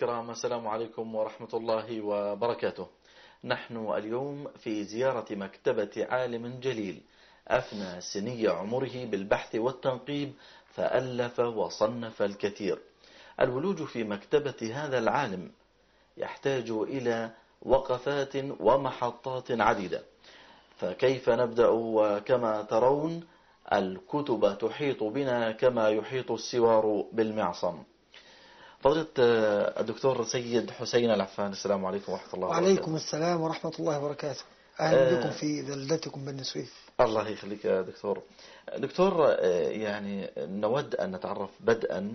الكرام، السلام عليكم ورحمة الله وبركاته. نحن اليوم في زيارة مكتبة عالم جليل أفنى سني عمره بالبحث والتنقيب، فألف وصنف الكثير. الولوج في مكتبة هذا العالم يحتاج إلى وقفات ومحطات عديدة، فكيف نبدأ؟ وكما ترون الكتب تحيط بنا كما يحيط السوار بالمعصم. فضيلة الدكتور سيد حسين العفان، السلام عليكم ورحمة الله وبركاته. وعليكم السلام ورحمة الله وبركاته. أهلا بكم في بلدتكم بني سويف. الله يخليك يا دكتور. دكتور، يعني نود أن نتعرف بدءا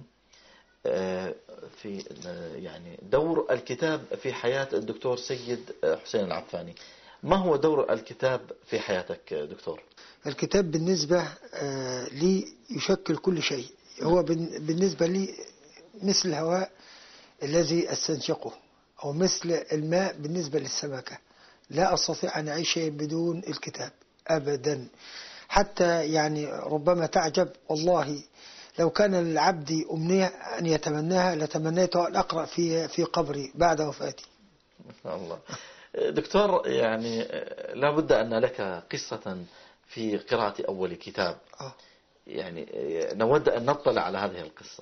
في يعني دور الكتاب في حياة الدكتور سيد حسين العفاني. ما هو دور الكتاب في حياتك دكتور؟ الكتاب بالنسبة لي يشكل كل شيء. هو بالنسبة لي مثل الهواء الذي استنشقه، أو مثل الماء بالنسبة للسمكة. لا أستطيع أن أعيش بدون الكتاب أبدا. حتى يعني ربما تعجب، والله لو كان للعبد أمنية أن يتمناها لتمنيت أن أقرأ في قبري بعد وفاتي. الله. دكتور، يعني لا بد أن لك قصة في قراءة أول كتاب. يعني نود أن نطلع على هذه القصة.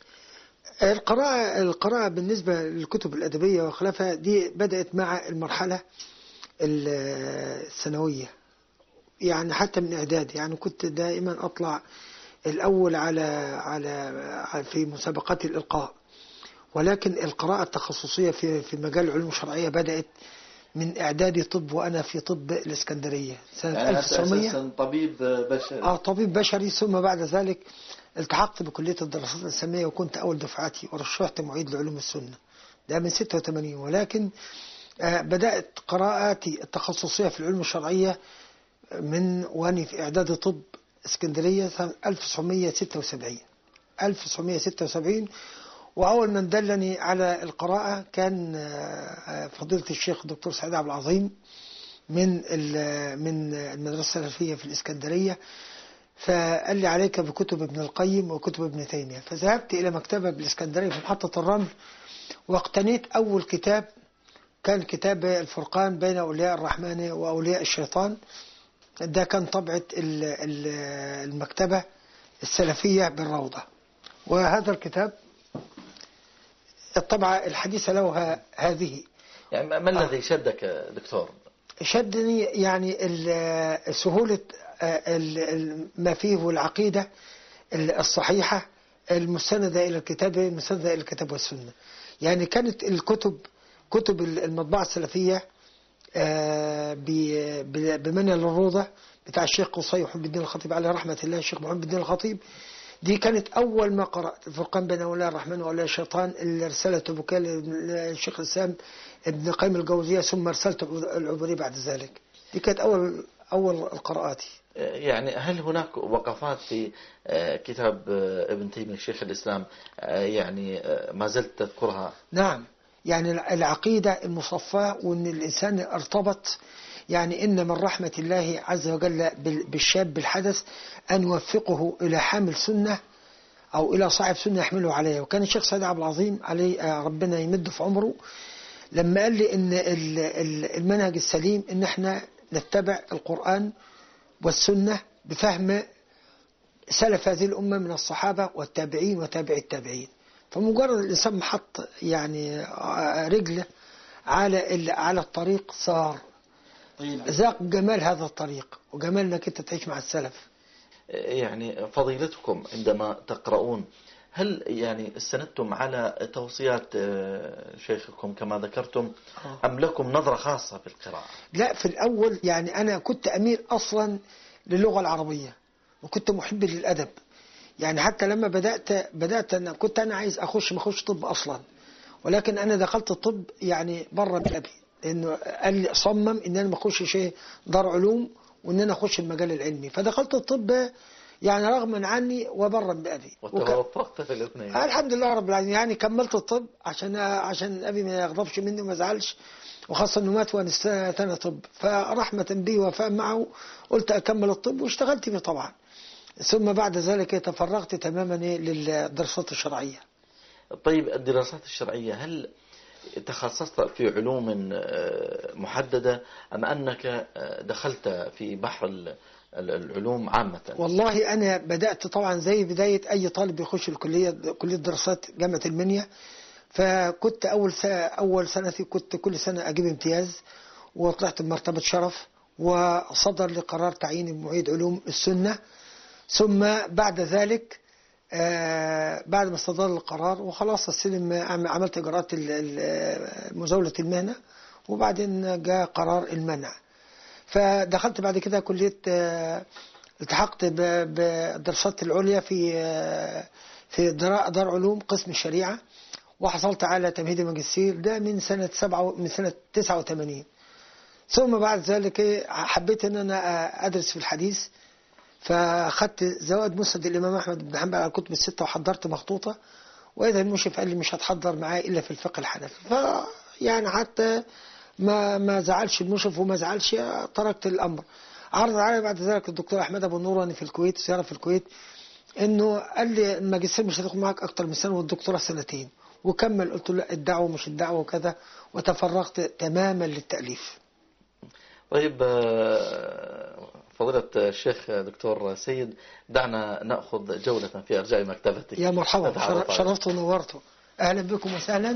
القراءة بالنسبة للكتب الأدبية وخلافها دي بدأت مع المرحلة الثانوية، يعني حتى من إعدادي. يعني كنت دائما أطلع الأول على في مسابقات الإلقاء، ولكن القراءة التخصصية في مجال العلوم الشرعية بدأت من إعدادي طب، وأنا في طب الإسكندرية سنة 1900. طبيب بشري. طبيب بشري. ثم بعد ذلك التحقت بكلية الدراسات الإسلامية، وكنت أول دفعتي ورشحت معيد لعلوم السنة، ده من 86. ولكن بدأت قراءاتي التخصصية في العلوم الشرعية من وأني في إعداد طب اسكندرية سنة 1976. وأول من دلني على القراءة كان فضيلة الشيخ الدكتور سعيد عبد العظيم من المدرسة السلفية في الإسكندرية، فقال لي عليك بكتب ابن القيم وكتب ابن تيمية. فذهبت إلى مكتبة بالإسكندرية في محطة الرمل، واقتنيت أول كتاب، كان كتاب الفرقان بين أولياء الرحمن وأولياء الشيطان. ده كان طبعة المكتبة السلفية بالروضة. وهذا الكتاب الطبعة الحديثة له هذه. يعني ما الذي شدك دكتور؟ شدني يعني سهولة ما فيه والعقيدة الصحيحة المستندة إلى الكتاب، المستندة إلى الكتاب والسنة. يعني كانت كتب المطبعة السلفية بمنهل الروضة بتاع الشيخ قصي محمد الدين الخطيب عليه رحمة الله، الشيخ محمد الدين الخطيب، دي كانت أول ما قرأت الفرقان بين أولياء الرحمن وأولياء الشيطان، اللي رسالته بكال الشيخ الإسلام ابن قيم الجوزية، ثم رسالته العبورية بعد ذلك. دي كانت أول القراءات. يعني هل هناك وقفات في كتاب ابن تيمية الشيخ الإسلام يعني ما زلت تذكرها؟ نعم، يعني العقيدة المصفاة، وأن الإنسان ارتبط. يعني إن من رحمة الله عز وجل بالشاب الحدث أن يوفقه إلى حامل سنة أو إلى صاحب سنة يحمله عليها. وكان الشيخ سعيد عبد العظيم عليه ربنا يمده في عمره لما قال لي إن المنهج السليم إن احنا نتبع القرآن والسنة بفهم سلف هذه الأمة من الصحابة والتابعين وتابع التابعين. فمجرد الإنسان محط يعني رجله على الطريق صار ذاق جمال هذا الطريق وجمال انك انت تعيش مع السلف. يعني فضيلتكم عندما تقرؤون هل يعني استندتم على توصيات شيخكم كما ذكرتم أم لكم نظرة خاصة في القراءة؟ لا، في الأول يعني أنا كنت أميل أصلا للغة العربية، وكنت محب للأدب. يعني حتى لما بدأت أنا كنت عايز ما أخش طب أصلا، ولكن أنا دخلت الطب يعني بره بأبي، لأنه قال لي صمم إن أنا ما أخش دار علوم وإن أنا أخش المجال العلمي. فدخلت الطب يعني رغما عني وبرا بأبي، وتوفقت في الاثنين. الحمد لله رب العالمين. يعني كملت الطب عشان أبي ما يغضبش مني وما يزعلش، وخاصة أنه مات وأنا سنة طب، فرحمة بي وفاء معه قلت أكمل الطب واشتغلت فيه طبعا. ثم بعد ذلك تفرغت تماما للدراسات الشرعية. طيب الدراسات الشرعية، هل تخصصت في علوم محددة أم أنك دخلت في بحر العلوم عامة؟ والله أنا بدأت طبعا زي بداية أي طالب يخش الكلية، كلية دراسات جامعة المنيا. فكنت أول سنتي كنت كل سنة أجيب امتياز، وطلعت بمرتبة شرف، وصدر لي قرار تعيين معيد علوم السنة. ثم بعد ذلك بعد ما صدر القرار وخلاص استلم، عملت إجراءات مزاولة المهنة، وبعدين جاء قرار المنع. فدخلت بعد كده كلية، التحقت بالدراسات العليا في دار علوم قسم الشريعة، وحصلت على تمهيدي ماجستير ده من سنة 89. ثم بعد ذلك حبيت ان انا ادرس في الحديث، فاخدت زوائد مسند الامام احمد بن حنبل على الكتب الستة وحضرت مخطوطة. واذا المشرف قال لي مش هتحضر معايا الا في الفقه الحنفي، يعني حتى ما زعلش المشرف وما زعلش، تركت الامر. عرض علي بعد ذلك الدكتور احمد ابو النور في الكويت، زياره في الكويت، انه قال لي الماجستير مش هتاخد معاك اكتر من سنه والدكتوراه سنتين، وكمل. قلت له لا، الدعوه مش الدعوه وكذا، وتفرغت تماما للتاليف. طيب فضيلة الشيخ دكتور سيد، دعنا نأخذ جولة في أرجاء مكتبتك. يا مرحبا، شرفت ونورت، أهلا بكم وسهلا.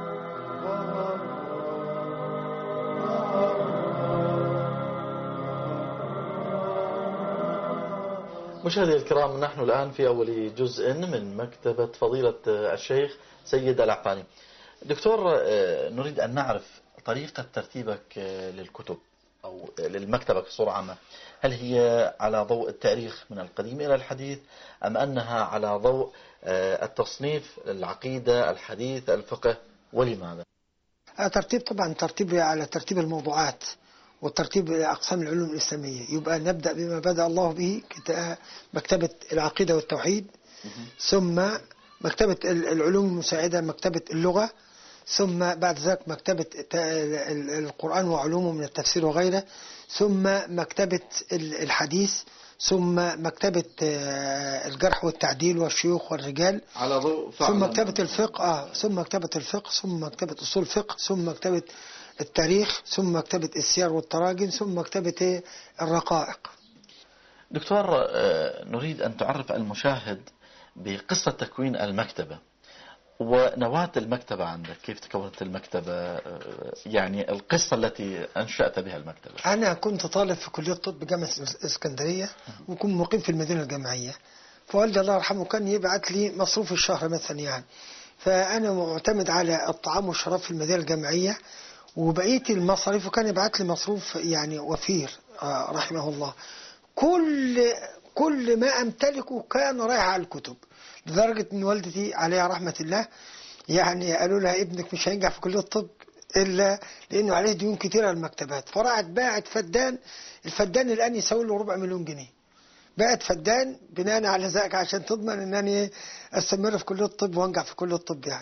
مشاهدي الكرام، نحن الآن في أول جزء من مكتبة فضيلة الشيخ سيد العقاني. دكتور، نريد أن نعرف طريقة ترتيبك للكتب أو للمكتبة بصورة عامة. هل هي على ضوء التاريخ من القديم إلى الحديث، أم أنها على ضوء التصنيف، العقيدة، الحديث، الفقه، ولماذا؟ ترتيب طبعا، ترتيب على ترتيب الموضوعات وترتيب أقسام العلوم الإسلامية. يبقى نبدأ بما بدأ الله به، مكتبة العقيدة والتوحيد، ثم مكتبة العلوم المساعدة، مكتبة اللغة، ثم بعد ذلك مكتبة القرآن وعلومه من التفسير وغيره، ثم مكتبة الحديث، ثم مكتبة الجرح والتعديل والشيوخ والرجال، على ضوء ثم مكتبة الفقه، ثم مكتبة الفقه، ثم مكتبة أصول الفقه، ثم مكتبة التاريخ، ثم مكتبة السير والتراجم، ثم مكتبة الرقائق. دكتور، نريد أن تعرف المشاهد بقصة تكوين المكتبة ونواة المكتبة عندك. كيف تكونت المكتبة؟ يعني القصة التي أنشأت بها المكتبة. أنا كنت طالب في كلية الطب بجامعة الإسكندرية، وكنت مقيم في المدينة الجامعية. فوالدي الله يرحمه كان يبعث لي مصروف الشهر مثلا يعني، فأنا معتمد على الطعام والشراب في المدينة الجامعية، وبقية المصاريف كان يبعث لي مصروف يعني وفير رحمه الله. كل ما أمتلكه كان رايح على الكتب، لدرجة أن والدتي عليها رحمة الله يعني قالوا لها ابنك مش هينجح في كلية الطب إلا لأنه عليه ديون كتيرة على المكتبات. فراحت باعت فدان، الفدان الآن يساوي له 4 مليون جنيه. باعت فدان بناء على ذلك عشان تضمن أنني أستمر في كلية الطب وأنجح في كلية الطب يعني.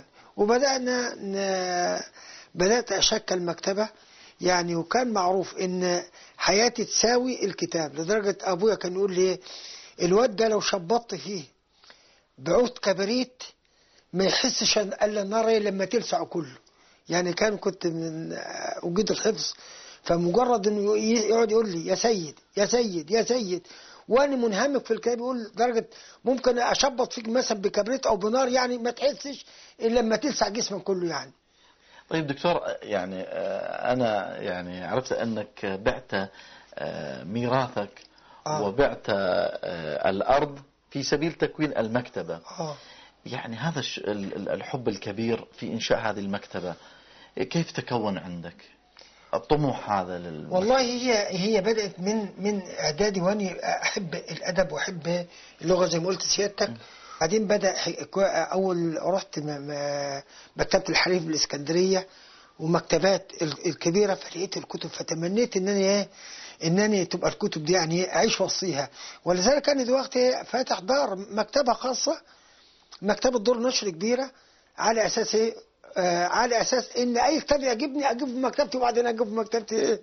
بدأت أشكل مكتبة يعني، وكان معروف ان حياتي تساوي الكتاب، لدرجة ابويا كان يقول لي الواد ده لو شبطت فيه بعود كبريت ما يحسش الا النار لما تلسع كله يعني. كنت من وجود الحفظ، فمجرد انه يقعد يقول لي يا سيد يا سيد يا سيد، وانا منهمك في الكتاب، يقول درجة ممكن اشبط فيك مثلا بكبريت او بنار يعني ما تحسش الا لما تلسع جسمك كله يعني. طيب دكتور، يعني أنا يعني عرفت أنك بعت ميراثك وبعت الأرض في سبيل تكوين المكتبة. يعني هذا الحب الكبير في إنشاء هذه المكتبة كيف تكون عندك الطموح هذا والله هي بدأت من إعدادي، وأني أحب الأدب وأحب اللغة زي ما قلت سيادتك. بعدين بدأ أول رحت مكتبة الحريف بالإسكندرية ومكتبات الكبيرة، فلقيت الكتب، فتمنيت إنني تبقى الكتب دي يعني أعيش وسطيها. ولذلك أنا دلوقتي فاتح دار مكتبة خاصة، مكتبة دور نشر كبيرة، على أساس على أساس إن أي كتاب يعجبني أجيب في مكتبتي، وبعدين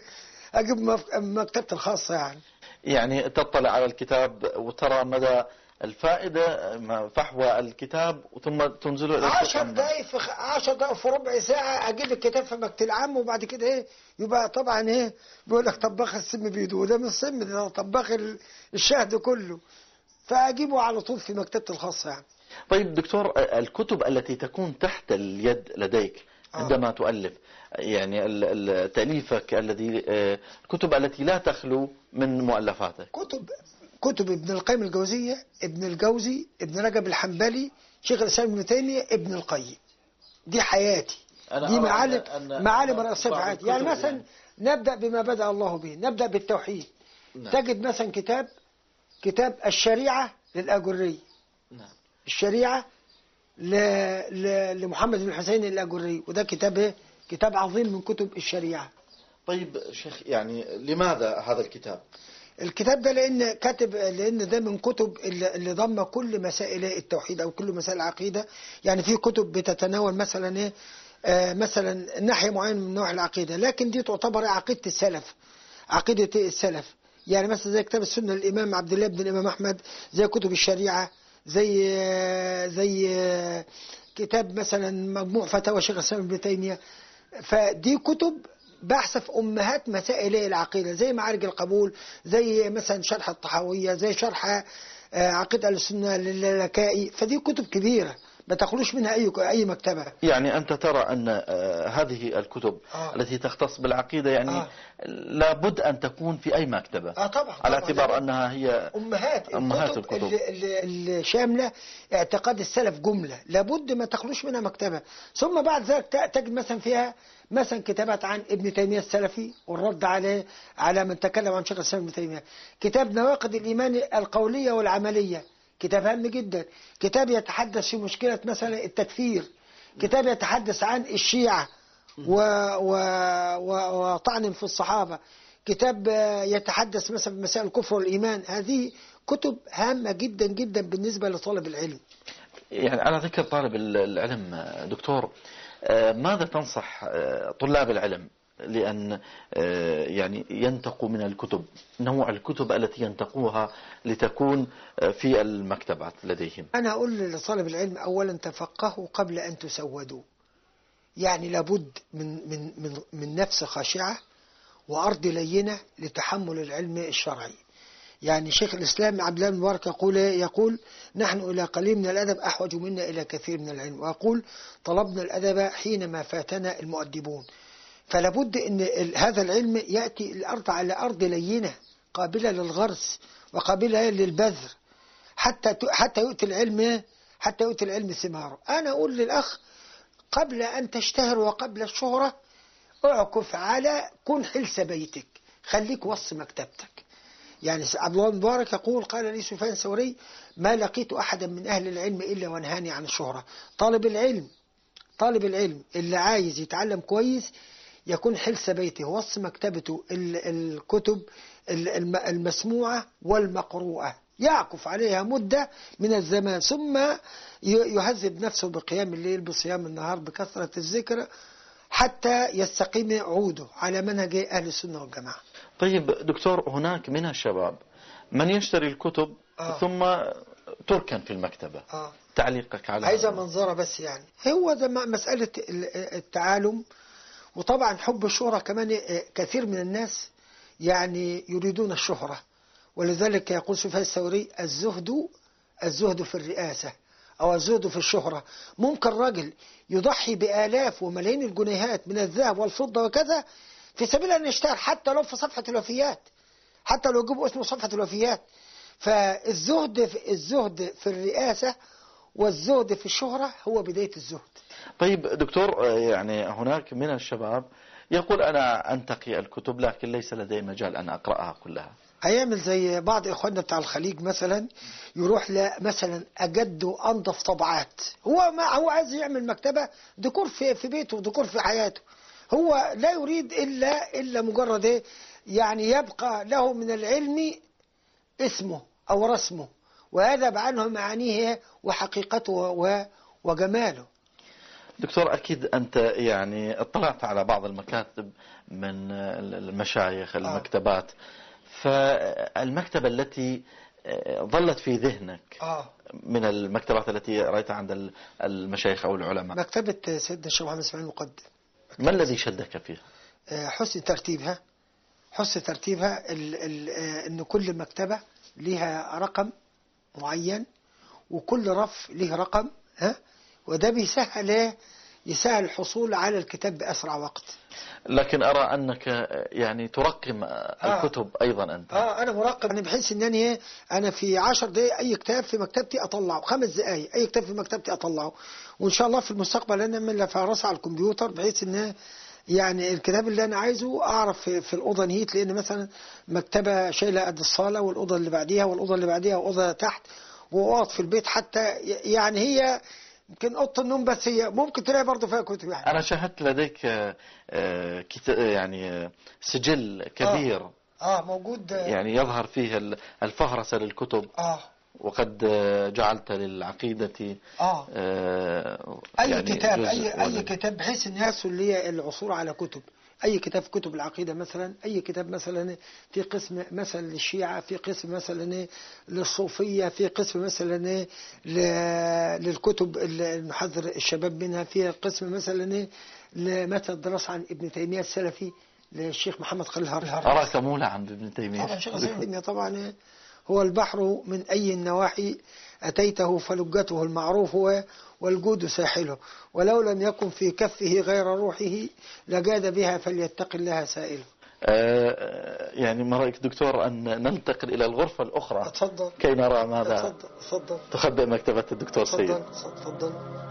أجيب مكتبتي الخاصة يعني. يعني تطلع على الكتاب وترى مدى الفائدة فحوى الكتاب ثم تنزله إلى 10 دقائق في 10 دقائق في ربع ساعة أجيب الكتاب في مكتب العام، وبعد كده إيه يبقى طبعا إيه بيقول لك طباخ السم بيده، وده مش سم، ده طباخ الشهد كله، فأجيبه على طول في مكتبتي الخاصة يعني. طيب دكتور، الكتب التي تكون تحت اليد لديك عندما تؤلف، يعني تأليفك الذي الكتب التي لا تخلو من مؤلفاتك. كتب ابن القيم الجوزية، ابن الجوزي، ابن رجب الحنبلي، شيخ الإسلام ابن تيمية، ابن القيم. دي حياتي، دي معالم رأسية في حياتي. يعني مثلا نبدأ بما بدأ الله به، نبدأ بالتوحيد. نعم. تجد مثلا كتاب الشريعة للآجري. نعم. الشريعة لمحمد بن حسين الآجري، وده كتاب ايه؟ كتاب عظيم من كتب الشريعة. طيب شيخ، يعني لماذا هذا الكتاب؟ الكتاب ده لأن ده من كتب اللي ضم كل مسائل التوحيد أو كل مسائل العقيدة. يعني في كتب بتتناول مثلا ايه مثلا ناحية معينة من نواحي العقيدة، لكن دي تعتبر عقيدة السلف، عقيدة السلف. يعني مثلا زي كتاب السنة للإمام عبد الله بن الإمام أحمد، زي كتب الشريعة، زي كتاب مثلا مجموع فتاوى شيخ الإسلام ابن تيمية. فدي كتب بحث في أمهات مسائل العقيدة، زي معارج القبول، زي مثلا شرح الطحاوية، زي شرح عقيدة السنة للكائي. فدي كتب كبيرة ما تخلوش منها أي مكتبة. يعني أنت ترى أن هذه الكتب التي تختص بالعقيدة يعني لابد أن تكون في أي مكتبة. طبعا على اعتبار أنها هي أمهات الكتب الشاملة اعتقاد السلف جملة، لابد ما تخلوش منها مكتبة. ثم بعد ذلك تجد مثلا فيها مثلا كتابات عن ابن تيمية السلفي والرد على من تكلم عن شيخ الإسلام ابن تيمية. كتاب نواقض الإيمان القولية والعملية، كتاب هام جدا. كتاب يتحدث في مشكلة مثلا التكفير. كتاب يتحدث عن الشيعة وطعن في الصحابة. كتاب يتحدث مثلا بمسائل الكفر والإيمان. هذه كتب هامة جدا جدا بالنسبة لطالب العلم. يعني على ذكر طالب العلم دكتور، ماذا تنصح طلاب العلم لأن يعني ينتقوا من الكتب، نوع الكتب التي ينتقوها لتكون في المكتبات لديهم؟ أنا أقول لطالب العلم أولا تفقهوا قبل أن تسودوا. يعني لابد من نفس خاشعة وأرض لينة لتحمل العلم الشرعي. يعني شيخ الإسلام عبد الله بن مبارك يقول نحن إلى قليل من الأدب أحوج منا إلى كثير من العلم، ويقول طلبنا الأدب حينما فاتنا المؤدبون. فلابد أن هذا العلم يأتي الأرض على أرض لينة قابلة للغرس وقابلة للبذر حتى يؤتي العلم ثماره. أنا أقول للأخ قبل أن تشتهر وقبل الشهرة اعكف على كن حلس بيتك، خليك وص مكتبتك. يعني عبد الله بن مبارك يقول قال لي سفيان الثوري ما لقيت أحدا من أهل العلم إلا ونهاني عن الشهرة. طالب العلم اللي عايز يتعلم كويس يكون حلس بيته، وص مكتبته الكتب المسموعة والمقروءة، يعكف عليها مدة من الزمان، ثم يهذب نفسه بقيام الليل بصيام النهار بكثرة الذكر حتى يستقيم عوده على منهج أهل السنة والجماعة. طيب دكتور، هناك من الشباب من يشتري الكتب ثم تركن في المكتبة. تعليقك على عايزة منظرة بس. يعني هو ده مسألة التعالم، وطبعا حب الشهرة كمان. كثير من الناس يعني يريدون الشهرة، ولذلك يقول سفيان الثوري الزهد في الرئاسة أو الزهد في الشهرة. ممكن رجل يضحي بآلاف وملايين الجنيهات من الذهب والفضة وكذا في سبيل أن يشتهر، حتى لو في صفحة الوفيات، حتى لو يجيبوا اسمه صفحة الوفيات. فالزهد في الرئاسة والزهد في الشهرة هو بداية الزهد. طيب دكتور، يعني هناك من الشباب يقول أنا أنتقي الكتب لكن ليس لدي مجال أن أقرأها كلها. هيعمل زي بعض إخواننا بتاع الخليج مثلا، يروح مثلا أجد وأنظف طبعات. هو عايز يعمل مكتبة ديكور في بيته، ديكور في حياته. هو لا يريد إلا مجرد إيه؟ يعني يبقى له من العلم اسمه أو رسمه، ويذهب عنه معانيه وحقيقته وجماله. دكتور، أكيد أنت يعني اطلعت على بعض المكاتب من المشايخ المكتبات. فالمكتبة التي ظلت في ذهنك من المكتبات التي رأيتها عند المشايخ أو العلماء؟ مكتبة سيدنا الشيخ محمد إسماعيل المقدم. ما الذي شدك فيها؟ حسن ترتيبها إن كل مكتبة لها رقم معين، وكل رف له رقم، وده يسهل الحصول على الكتاب بأسرع وقت. لكن أرى أنك يعني ترقم الكتب أيضا أنت. أنا مرقم، يعني بحيث أنني أنا في 10 دقائق أي كتاب في مكتبتي أطلعه، 5 دقائق أي كتاب في مكتبتي أطلعه، وإن شاء الله في المستقبل أنا أعمل فهرسة على الكمبيوتر، بحيث أن يعني الكتاب اللي أنا عايزه أعرف في الأوضة نهيت، لأن مثلا مكتبة شايلة قد الصالة والأوضة اللي بعديها والأوضة اللي بعديها وأوضة تحت وأوض في البيت، حتى يعني هي يمكن أوضة النوم بس هي ممكن تلاقي برضه فيها كتب. يعني أنا شاهدت لديك يعني سجل كبير موجود، يعني يظهر فيه الفهرسة للكتب. وقد جعلت للعقيدة أي يعني كتاب أي كتاب، بحيث الناس اللي هي العثور على كتب، أي كتاب في كتب العقيدة مثلا، أي كتاب مثلا في قسم مثلا للشيعة، في قسم مثلا للصوفية، في قسم مثلا للكتب المحذر الشباب منها، في قسم مثلا لمتى الدراسة عن ابن تيمية السلفي للشيخ محمد خليل الهرم. أراك مولى عن ابن تيمية. طبعا شيخ تيمية طبعا هو البحر من أي النواحي أتيته، فلجته المعروف والجود ساحله، ولو لم يكن في كفه غير روحه لجاد بها فليتق الله سائله. يعني ما رأيك دكتور أن ننتقل إلى الغرفة الأخرى؟ اتفضل. كي نرى ماذا اتفضل. تخبئ مكتبة الدكتور سيد. اتفضل.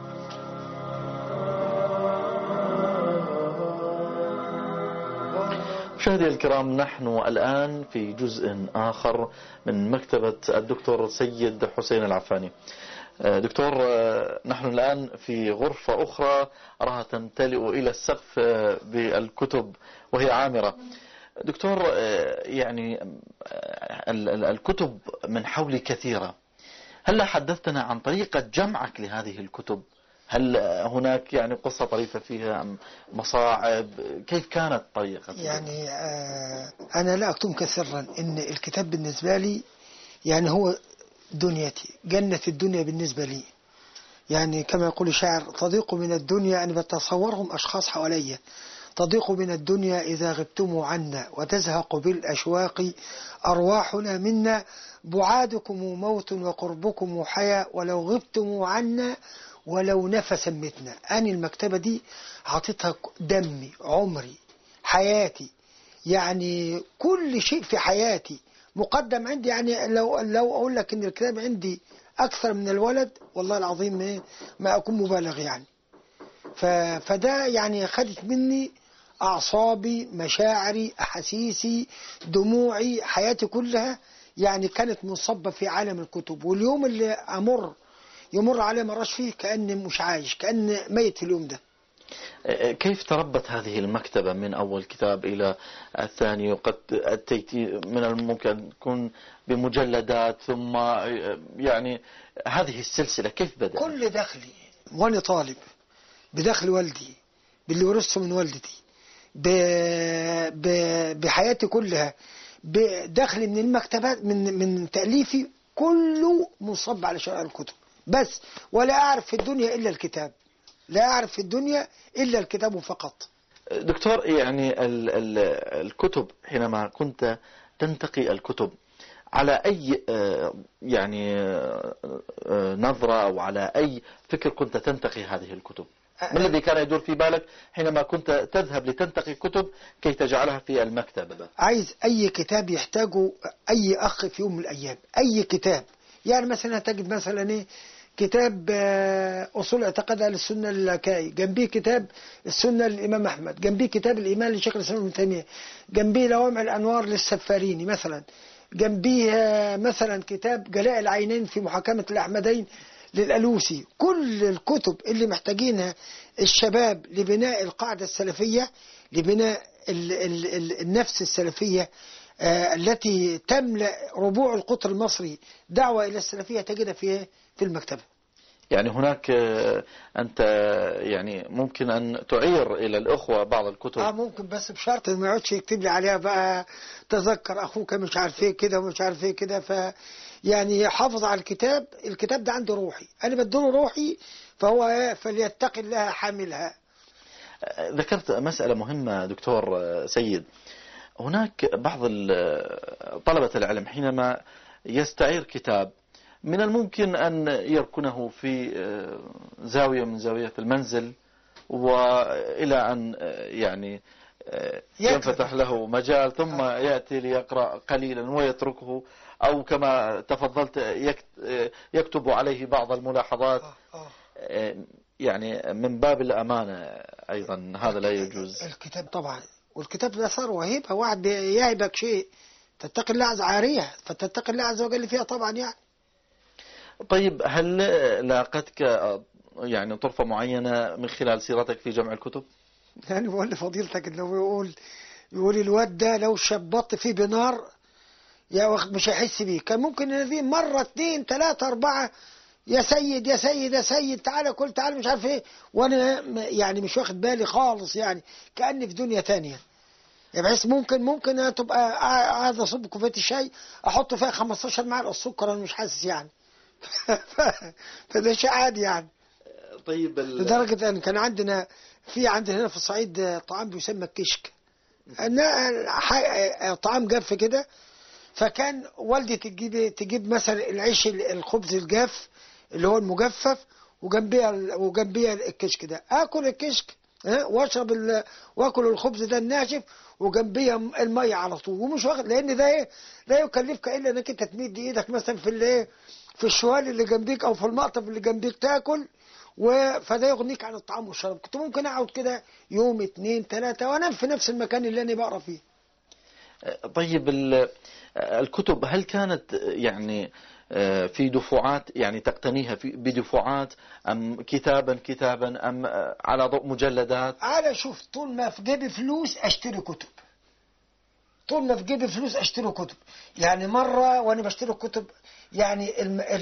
مشاهدي الكرام، نحن الآن في جزء آخر من مكتبة الدكتور سيد حسين العفاني. دكتور، نحن الآن في غرفة أخرى أراها تمتلئ إلى السقف بالكتب وهي عامرة. دكتور، يعني الكتب من حولي كثيرة، هل حدثتنا عن طريقة جمعك لهذه الكتب؟ هل هناك يعني قصة طريفة فيها أم مصاعب؟ كيف كانت طريقة؟ يعني أنا لا أكتمك سرا إن الكتاب بالنسبة لي يعني هو دنيتي، جنة الدنيا بالنسبة لي. يعني كما يقول الشاعر: تضيق من الدنيا، يعني بتصورهم أشخاص حواليا، تضيق من الدنيا إذا غبتم عنا، وتزهق بالأشواق أرواحنا منا، بعادكم موت وقربكم حياة، ولو غبتم عنا ولو نفسا متنا. أنا المكتبة دي عطيتها دمي، عمري، حياتي، يعني كل شيء في حياتي مقدم عندي. يعني لو أقول لك إن الكتاب عندي أكثر من الولد، والله العظيم ما أكون مبالغ يعني. فده يعني خدت مني أعصابي، مشاعري، أحاسيسي، دموعي، حياتي كلها يعني كانت منصبة في عالم الكتب. واليوم اللي يمر عليه مرش فيه كأني مش عايش، كأني ميت في اليوم ده. كيف تربت هذه المكتبة من أول كتاب إلى الثاني؟ وقد أتيت من الممكن تكون بمجلدات، ثم يعني هذه السلسلة كيف بدأت؟ كل دخلي وأنا طالب بدخل والدي، باللي ورثته من والدتي، بحياتي كلها، بدخلي من المكتبات، من تأليفي كله منصب على شراء الكتب بس. ولا أعرف في الدنيا إلا الكتاب، لا أعرف في الدنيا إلا الكتاب فقط. دكتور، يعني الكتب حينما كنت تنتقي الكتب على أي يعني نظرة أو على أي فكر كنت تنتقي هذه الكتب؟ ما الذي كان يدور في بالك حينما كنت تذهب لتنتقي كتب كي تجعلها في المكتبة؟ عايز أي كتاب يحتاجه أي أخ في يوم من الأيام، أي كتاب. يعني مثلا تجد مثلا كتاب أصول اعتقاد أهل السنة للكائي، جنبيه كتاب السنة للإمام أحمد، جنبيه كتاب الإيمان لشيخ الإسلام ابن تيمية، جنبيه لوامع الأنوار للسفاريني مثلا، جنبيه مثلا كتاب جلاء العينين في محاكمة الأحمدين للألوسي. كل الكتب اللي محتاجينها الشباب لبناء القاعدة السلفية، لبناء النفس السلفية التي تملأ ربوع القطر المصري دعوة إلى السلفية، تجدها في المكتبة. يعني هناك أنت يعني ممكن أن تعير إلى الأخوة بعض الكتب. ممكن، بس بشرط إنه ما يقعدش يكتب لي عليها بقى تذكر أخوك مش عارف إيه كده ومش عارف إيه كده. يعني حافظ على الكتاب. الكتاب ده عنده روحي، أنا بديله روحي، فهو فليتقي الله حاملها. ذكرت مسألة مهمة دكتور سيد. هناك بعض طلبة العلم حينما يستعير كتاب من الممكن أن يركنه في زاوية من زاوية المنزل، وإلى أن يعني ينفتح له مجال ثم يأتي ليقرأ قليلا ويتركه، أو كما تفضلت يكتب عليه بعض الملاحظات. يعني من باب الأمانة أيضا هذا لا يجوز. الكتاب طبعا، والكتاب ده ثروة هبة، واحد يهبك شيء تتقي الله عز عارية، فتتقي الله عز وجل فيها طبعا يعني. طيب، هل لاقتك يعني طرفة معينة من خلال سيرتك في جمع الكتب؟ يعني بقول لفضيلتك انه يقول الواد ده لو شبطت فيه بنار يا وقت مش هيحس بيه. كان ممكن يناديه مرة 2 3 4 يا سيد يا سيد يا سيد، تعالى كل تعالى مش عارف ايه، وانا يعني مش واخد بالي خالص، يعني كأني في دنيا تانية. يعني بحيث ممكن تبقى قاعد اصب كوبايه الشاي احط فيها 15 معلقه سكر، انا مش حاسس يعني. فده شيء عادي يعني. طيب، لدرجه ان كان عندنا هنا في الصعيد طعام بيسمى الكشك، طعام جاف كده. فكان والدي تجيب مثلا العيش الخبز الجاف اللي هو المجفف، وجنبيها الكشك ده، اكل الكشك واشرب واكل الخبز ده الناشف، وجنبيها الميه على طول، ومش واخد، لان ده ايه، لا يكلفك الا انك انت تمد ايدك مثلا في الشوال اللي جنبيك او في المقطف اللي جنبيك تاكل، فده يغنيك عن الطعام والشراب. كنت ممكن اقعد كده يوم 2 3 وانام في نفس المكان اللي انا بقرا فيه. طيب، الكتب هل كانت يعني في دفعات، يعني تقتنيها بدفعات، أم كتابا أم على ضوء مجلدات؟ على شوف، طول ما في جيبي فلوس اشتري كتب، طول ما في جيبي فلوس اشتري كتب. يعني مرة وانا بشتري كتب، يعني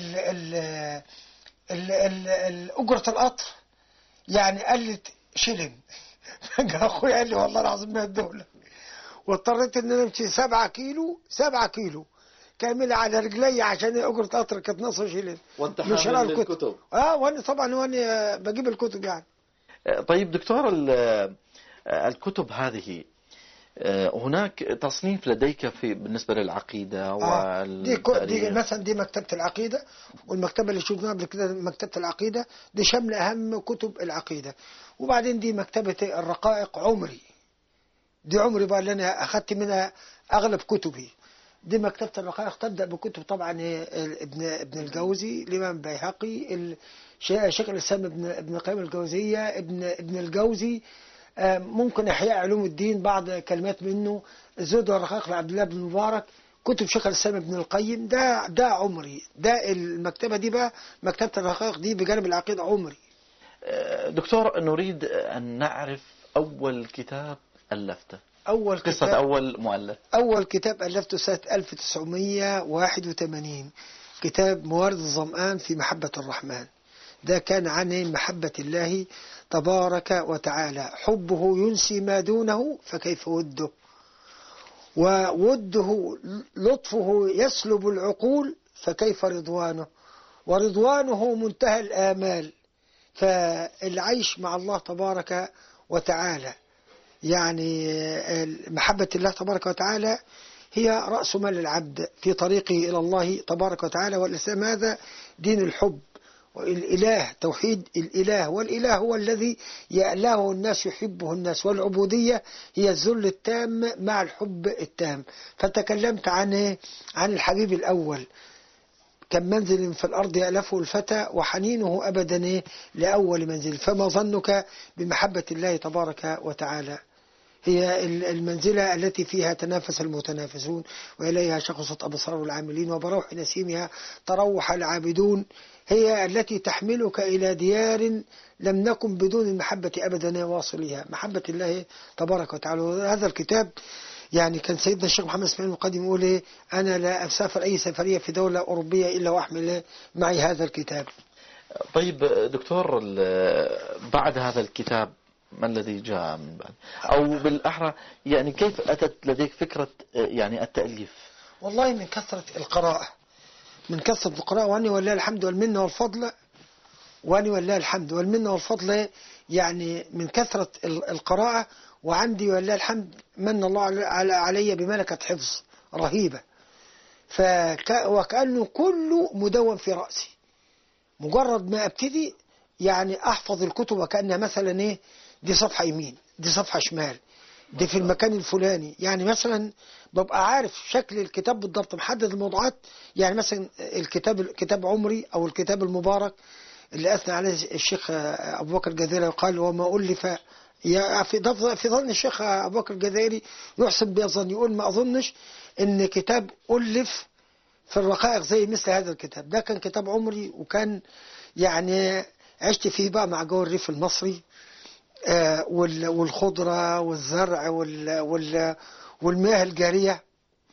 أجرة القطر يعني قلت شلن. فجاء اخويا قال لي والله العظيم ما الدولة، واضطريت ان انا امشي 7 كيلو كاملة على رجلي عشان أجرة قطر كانت نص شيلين. وانت حامل الكتب؟ وانا طبعا بجيب الكتب يعني. طيب دكتور، الكتب هذه هناك تصنيف لديك بالنسبة للعقيدة والتاريخ؟ دي مثلا دي مكتبة العقيدة، والمكتبة اللي شفناها قبل كده مكتبة العقيدة دي شاملة أهم كتب العقيدة. وبعدين دي مكتبة الرقائق عمري، دي عمري بقى اللي أنا أخذت منها أغلب كتبي. دي مكتبة الرقائق تبدأ بكتب طبعا ابن الجوزي، الإمام بيهقي، شيخ الإسلام ابن قيم الجوزية، ابن الجوزي، ممكن إحياء علوم الدين بعض كلمات منه، الزهد والرقائق لعبد الله بن مبارك، كتب شيخ الإسلام ابن القيم. ده عمري، ده المكتبة دي بقى مكتبة الرقائق دي بجانب العقيدة عمري. دكتور، نريد أن نعرف أول كتاب ألفته، قصة أول مؤلف. أول كتاب ألفته سنة 1981، كتاب موارد الظمآن في محبة الرحمن. ده كان عن محبة الله تبارك وتعالى، حبه ينسي ما دونه فكيف وده، ووده لطفه يسلب العقول فكيف رضوانه، ورضوانه منتهى الآمال. فالعيش مع الله تبارك وتعالى، يعني محبة الله تبارك وتعالى هي رأس مال العبد في طريقه إلى الله تبارك وتعالى. والإسلام هذا دين الحب، والإله توحيد الإله، والإله هو الذي يأله الناس يحبه الناس، والعبودية هي الذل التام مع الحب التام. فتكلمت عن الحبيب الأول، كم منزل في الأرض يألفه الفتى وحنينه أبدا لأول منزل. فما ظنك بمحبة الله تبارك وتعالى؟ هي المنزلة التي فيها تنافس المتنافسون، وإليها شخصت أبصار العاملين، وبروح نسيمها تروح العابدون. هي التي تحملك إلى ديار لم نكن بدون المحبة أبدا واصلها، محبة الله تبارك وتعالى. هذا الكتاب يعني كان سيدنا الشيخ محمد اسماعيل المقدم يقول أنا لا أسافر أي سفرية في دولة أوروبية إلا وأحمل معي هذا الكتاب. طيب دكتور، بعد هذا الكتاب ما الذي جاء من بعد، أو بالأحرى يعني كيف أتت لديك فكرة يعني التأليف؟ والله من كثرة القراءة، من كثرة القراءة، وأني ولله الحمد والمنة والفضل، وأني ولله الحمد والمنة والفضل، يعني من كثرة القراءة. وعندي ولله الحمد من الله علي بملكة حفظ رهيبة، وكأنه كله مدون في رأسي. مجرد ما أبتدي يعني أحفظ الكتب وكأنها مثلا إيه، دي صفحة يمين، دي صفحة شمال، دي في المكان الفلاني. يعني مثلا ببقى عارف شكل الكتاب بالضبط، محدد الموضوعات. يعني مثلا كتاب عمري أو الكتاب المبارك اللي أثنى عليه الشيخ أبو بكر الجزائري، قال وما ألف، في ظن الشيخ أبو بكر الجزائري يحسن بيظن، يقول ما أظنش إن كتاب ألف في الرقائق زي مثل هذا الكتاب. ده كان كتاب عمري، وكان يعني عشت فيه بقى مع جو الريف المصري، والخضرة والزرع والمياه الجارية.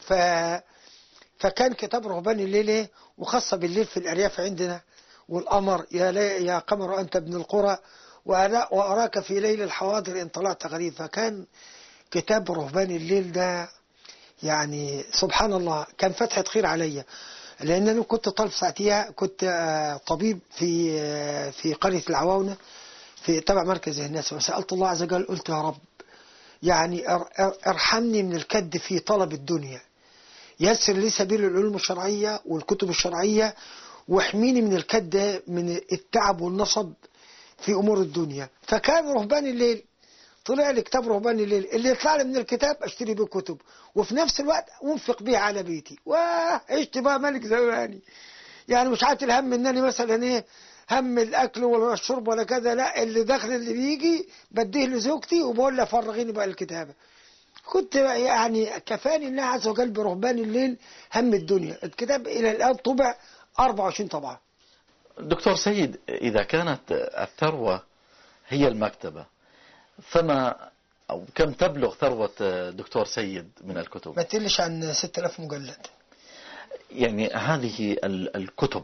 فكان كتاب رهباني الليل، وخاصة بالليل في الأرياف عندنا، والقمر يا قمر أنت ابن القرى وأراك في ليل الحواضر إن طلعت غريب. فكان كتاب رهباني الليل ده يعني سبحان الله كان فتحة خير عليا، لأن أنا كنت طالب ساعتها، كنت طبيب في قرية العواونة في تبع مركز الناس. وسألت الله عز وجل، قلت يا رب يعني ارحمني من الكد في طلب الدنيا، يسر لي سبيل العلوم الشرعية والكتب الشرعية، واحميني من الكد من التعب والنصب في أمور الدنيا. فكان رهبان الليل، طلع لي كتاب رهبان الليل، اللي يطلع لي من الكتاب اشتري به كتب، وفي نفس الوقت انفق به على بيتي. وعشت بقى ملك زماني، يعني مش عاتل هم انني مثلا ايه، هم الاكل ولا الشرب ولا كذا، لا، اللي داخل اللي بيجي بديه لزوجتي وبقول لها فرغيني بقى الكتابه. كنت يعني كفاني الله عز وجل برهبان الليل هم الدنيا. الكتاب الى الان طبع 24 طبعه. دكتور سيد، إذا كانت الثروة هي المكتبة، فما أو كم تبلغ ثروة دكتور سيد من الكتب؟ ما تقلش عن 6000 مجلد. يعني هذه الكتب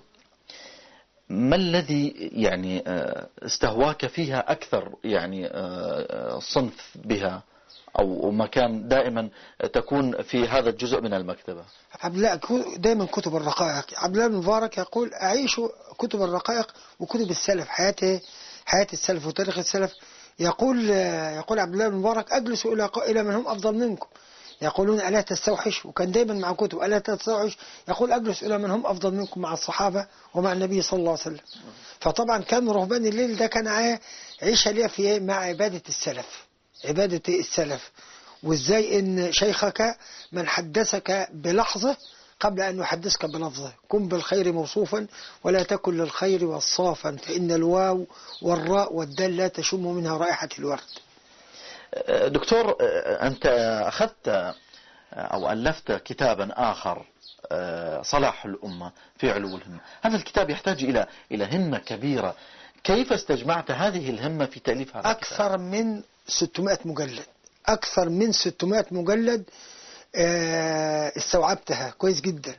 ما الذي يعني استهواك فيها أكثر، يعني صنف بها أو مكان دائما تكون في هذا الجزء من المكتبة؟ عبد الله دائما كتب الرقائق. عبد الله المبارك يقول أعيش كتب الرقائق وكتب السلف، حياة السلف وتاريخ السلف. يقول عبد الله المبارك أجلس إلى من هم أفضل منكم، يقولون ألا تستوحش، وكان دايما مع كتب ألا تستوحش. يقول أجلس إلى من هم أفضل منكم مع الصحابة ومع النبي صلى الله عليه وسلم. فطبعا كان رهبان الليل ده كان عيشة ليه في مع عبادة السلف، وإزاي إن شيخك من حدثك بلحظة قبل أن يحدثك بلفظه. كن بالخير موصوفا ولا تكن للخير وصافا، فإن الواو والراء والدال لا تشم منها رائحة الورد. دكتور، أنت أخذت أو ألفت كتابا آخر، صلاح الأمة في علو الهمة. هذا الكتاب يحتاج إلى همة كبيرة. كيف استجمعت هذه الهمة في تأليف هذا الكتاب؟ أكثر من 600 مجلد، أكثر من 600 مجلد استوعبتها كويس جدا.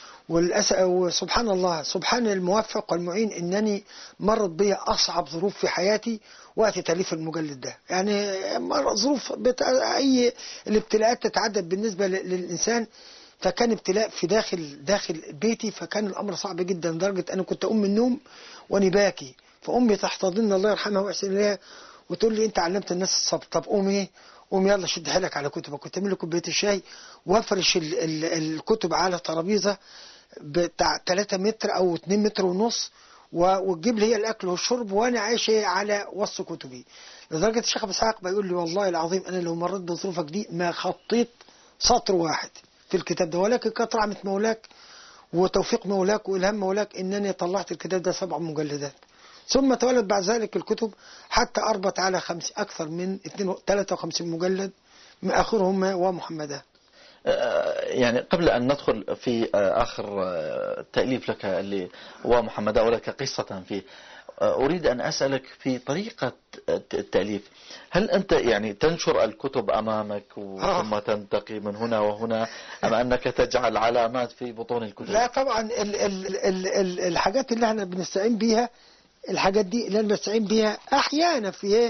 وسبحان الله، سبحان الموفق والمعين، إنني مرت بي أصعب ظروف في حياتي وقت تأليف المجلد ده. يعني ظروف أي الابتلاءات تتعدد بالنسبة للإنسان، فكان ابتلاء في داخل بيتي، فكان الأمر صعب جدا لدرجة أنا كنت أقوم من النوم وأنا باكي، فأمي تحتضنني الله يرحمها ويحسن إليها وتقول لي أنت علمت الناس الصبر. طب قوم يلا شد حيلك على كتبك. كنت أعمل لي كوباية الشاي وافرش الكتب على ترابيزة بتاع 3 متر أو 2 متر ونص، وتجيب لي هي الأكل والشرب وأنا عايش على وسط كتبي. لدرجة الشيخ أبو إسحاق بيقول لي والله العظيم أنا لو مريت بظروفك دي ما خطيت سطر واحد في الكتاب ده، ولكن كانت رحمة مولاك وتوفيق مولاك وإلهام مولاك إنني طلعت الكتاب ده 7 مجلدات. ثم تولد بعد ذلك الكتب حتى أربت على أكثر من 53 مجلد، من آخرهم ومحمدا. يعني قبل أن ندخل في آخر تأليف لك اللي ومحمدا ولك قصة فيه، أريد أن أسألك في طريقة التأليف. هل أنت يعني تنشر الكتب أمامك ثم تنتقي من هنا وهنا، أم أنك تجعل علامات في بطون الكتب؟ لا طبعا، الحاجات اللي احنا بنستعين بيها الحاجات دي اللي انا بستعين بيها احيانا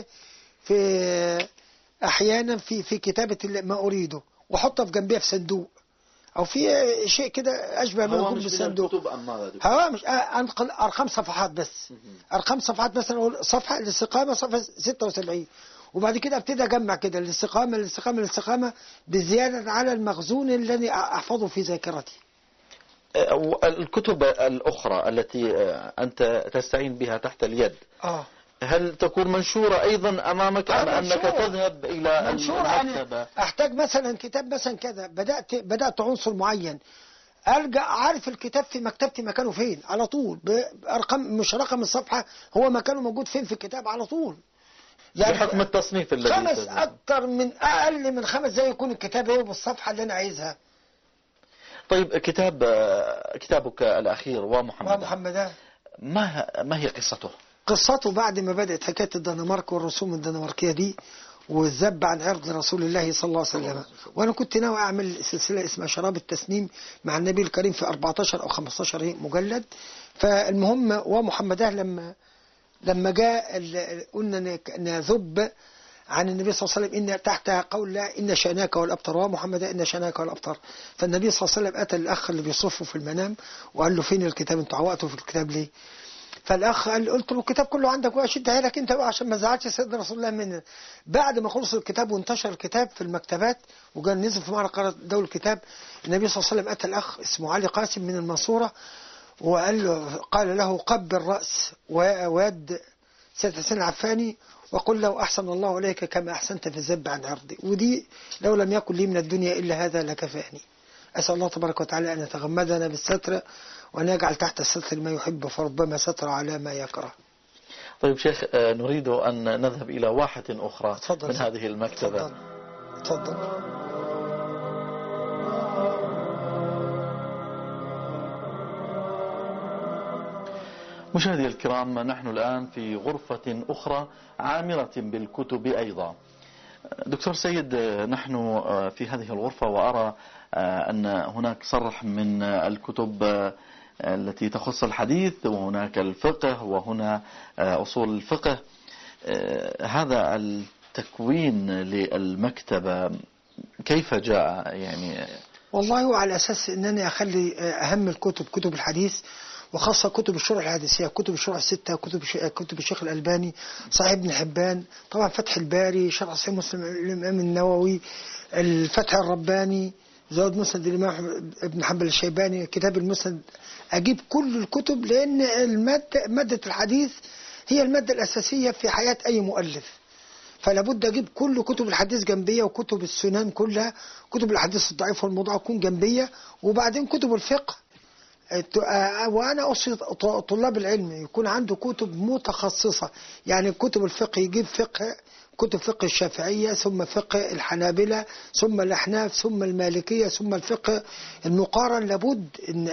في احيانا في كتابه ما اريده، واحطها في جنبيها في صندوق او في شيء كده اشبه ما يكون بالصندوق. هوامش انقل ارقام صفحات بس، ارقام صفحات مثلا اقول صفحه الاستقامه صفحه 76، وبعد كده ابتدي اجمع كده الاستقامه بزياده على المخزون الذي احفظه في ذاكرتي. الكتب الأخرى التي أنت تستعين بها تحت اليد هل تكون منشورة أيضا أمامك أم أنك تذهب إلى المكتبة؟ أحتاج مثلا كتاب مثلا كذا، بدأت عنصر معين، أرجع عارف الكتاب في مكتبتي مكانه فين على طول، بأرقام مش رقم الصفحة، هو مكانه موجود فين في الكتاب على طول. يعني بحكم التصنيف الذي أقل من 5 دقايق يكون الكتاب هو بالصفحة اللي أنا عايزها. طيب كتابك الأخير ومحمدان ما هي قصته؟ قصته بعد ما بدأت حكاية الدنمارك والرسوم الدنماركية دي والذب عن عرض رسول الله صلى الله عليه وسلم، وأنا كنت ناوي أعمل سلسلة اسمها شراب التسنيم مع النبي الكريم في 14 أو 15 مجلد. فالمهم ومحمدان لما جاء قلنا نذب عن النبي صلى الله عليه وسلم إن تحت قول لا إن شأناك والأبتر، ومحمد إن شأناك والأبتر. فالنبي صلى الله عليه وسلم أتى الأخ اللي بيصفه في المنام وقال له فين الكتاب، انتوا عوقتوا في الكتاب ليه؟ فالأخ قلت له الكتاب كله عندك وأشد حيلك أنت بقى عشان ما زعلش سيدنا رسول الله مننا. بعد ما خلص الكتاب وانتشر الكتاب في المكتبات وجاء نزل في معرض قرار دول الكتاب، النبي صلى الله عليه وسلم أتى الأخ اسمه علي قاسم من المنصورة قال له قبل رأس ويد سيد حسين العفاني وقل له أحسن الله إليك كما أحسنت في الذب عن عرضي، ودي لو لم يكن لي من الدنيا إلا هذا لكفاني. أسأل الله تبارك وتعالى أن يتغمدنا بالستر وأن يجعل تحت الستر ما يحب، فربما ستر على ما يكره. طيب شيخ، نريد أن نذهب إلى واحة أخرى من هذه المكتبة. تفضل. مشاهدي الكرام، نحن الآن في غرفة أخرى عامرة بالكتب أيضا. دكتور سيد، نحن في هذه الغرفة وأرى أن هناك صرح من الكتب التي تخص الحديث، وهناك الفقه، وهنا أصول الفقه. هذا التكوين للمكتبة كيف جاء؟ يعني والله على أساس أنني أخلي أهم الكتب كتب الحديث، وخاصة كتب الشرح الحديثية، كتب الشرح 6، كتب الشيخ الألباني، صحيح ابن حبان، طبعا فتح الباري، شرح صحيح مسلم الإمام النووي، الفتح الرباني، زود مسند الإمام ابن حنبل الشيباني، كتاب المسند. أجيب كل الكتب لأن مادة الحديث هي المادة الأساسية في حياة أي مؤلف، فلا بد أجيب كل كتب الحديث جنبية، وكتب السنن كلها، كتب الحديث الضعيف والموضوع تكون جنبية، وبعدين كتب الفقه. وأنا أوصي طلاب العلم يكون عنده كتب متخصصة، يعني كتب الفقه يجيب كتب فقه الشافعية، ثم فقه الحنابلة، ثم الأحناف، ثم المالكية، ثم الفقه المقارن. لابد إن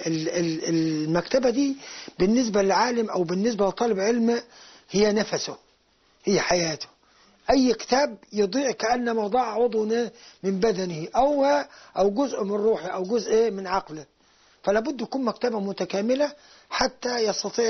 المكتبة دي بالنسبة للعالم أو بالنسبة لطالب علم هي نفسه، هي حياته. أي كتاب يضيع كأنما ضاع عضو من بدنه أو جزء من روحه أو جزء من عقله. فلا بد يكون مكتبة متكاملة حتى يستطيع